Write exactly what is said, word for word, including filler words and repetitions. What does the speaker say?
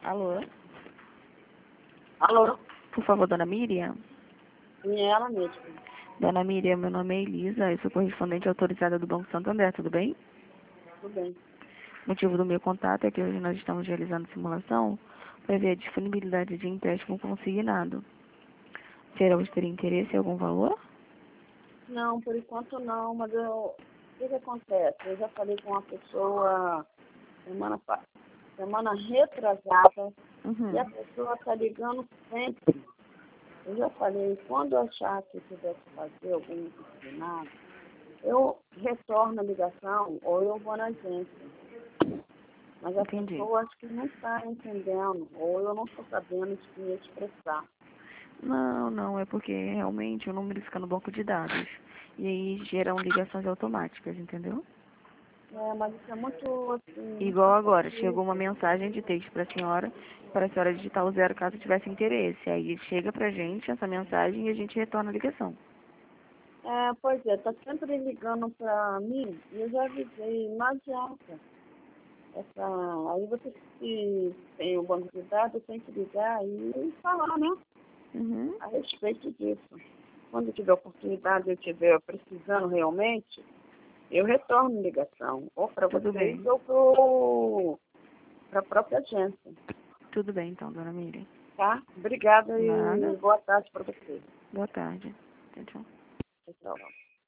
Alô? Alô? Por favor, dona Miriam? Sim, é ela mesmo. Dona Miriam, meu nome é Elisa, eu sou correspondente autorizada do Banco Santander, tudo bem? Tudo bem. O motivo do meu contato é que hoje nós estamos realizando simulação para ver a disponibilidade de empréstimo consignado. Será você ter interesse em algum valor? Não, por enquanto não, mas eu, o que, que acontece? Eu já falei com uma pessoa semana, pa- semana retrasada Uhum. e a pessoa está ligando sempre. Eu já falei, quando eu achar que eu tiver que fazer algum disciplinado, eu retorno a ligação ou eu vou na agência. Mas a Entendi. pessoa acho que não está entendendo, ou eu não estou sabendo de me expressar. Não, não, é porque realmente o número fica no banco de dados. E aí geram ligações automáticas, entendeu? É, mas isso é muito, assim, muito Igual agora, chegou uma cansativo. mensagem de texto para a senhora, para a senhora digitar o zero caso tivesse interesse. Aí chega pra gente essa mensagem e a gente retorna a ligação. É, pois é, tá sempre ligando para mim e eu já avisei, não adianta. Essa, aí você que tem o banco de dados tem que ligar e falar, né, Uhum. a respeito disso. Quando tiver oportunidade, eu estiver precisando realmente, eu retorno ligação, ou para Tudo vocês bem. ou para a própria agência, Tudo bem então, dona Miriam. tá? Obrigada Nada. e boa tarde para vocês. Boa tarde. Tchau, tchau. Tchau, tchau.